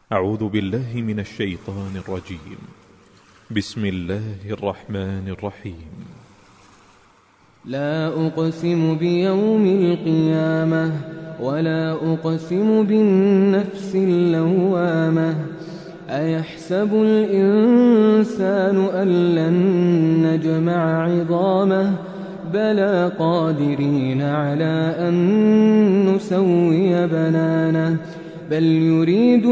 أعوذ بالله من الشيطان الرجيم. بسم الله الرحمن الرحيم. لا أقسم بيوم القيامة ولا أقسم بالنفس اللوامة. أيحسب الإنسان أن لن نجمع عظامه بلى قادرين على أن نسوي بنانه بل يريد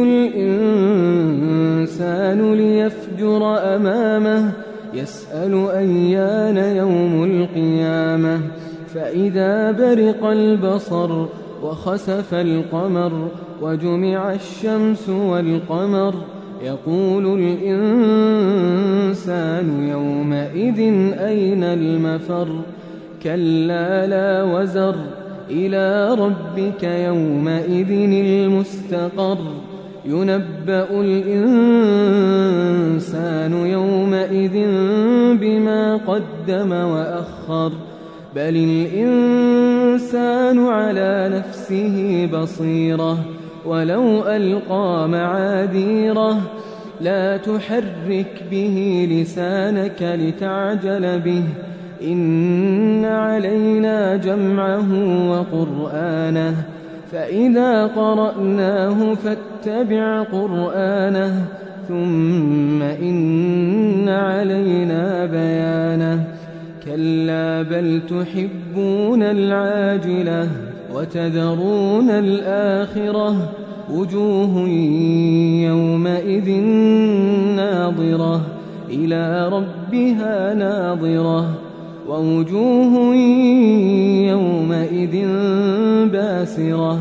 الإنسان ليفجر أمامه يسأل أيان يوم القيامة فإذا برق البصر وخسف القمر وجمع الشمس والقمر يقول الإنسان يومئذ أين المفر كلا لا وزر إلى ربك يومئذ المستقر ينبأ الإنسان يومئذ بما قدم وأخر بل الإنسان على نفسه بصيرة ولو ألقى معاذيره لا تحرك به لسانك لتعجل به إن علينا جمعه وقرآنه فإذا قرأناه فاتبع قرآنه ثم إن علينا بيانه كلا بل تحبون العاجلة وتذرون الآخرة وجوه يومئذ ناظرة إلى ربها ناظرة ووجوه يومئذ باسرة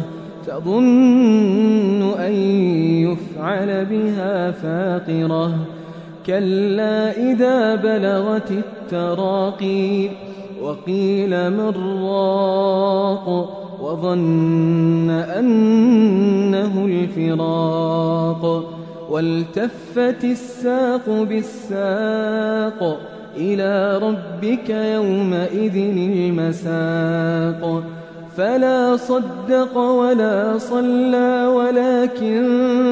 تظن أن يفعل بها فاقرة كلا إذا بلغت التراقي وقيل من راق وظن أنه الفراق والتفت الساق بالساق إلى ربك يومئذ المساق فلا صدق ولا صلى ولكن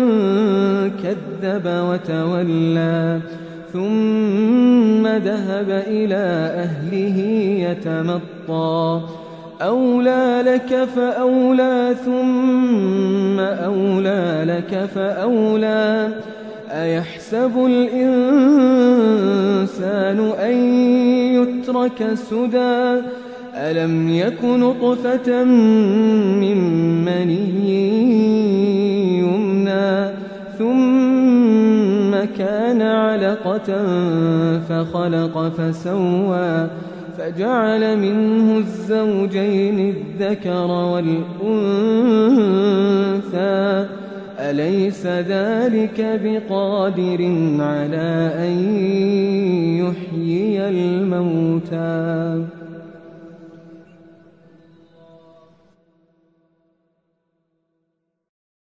كذب وتولى ثم ذهب إلى أهله يتمطى أولى لك فأولى ثم أولى لك فأولى أيحسب الإنسان أن يترك سدى ألم يك نطفة من مني يمنى ثم كان علقة فخلق فسوى فجعل منه الزوجين الذكر والأنثى أليس ذلك بقادر على أن يحيي الموتى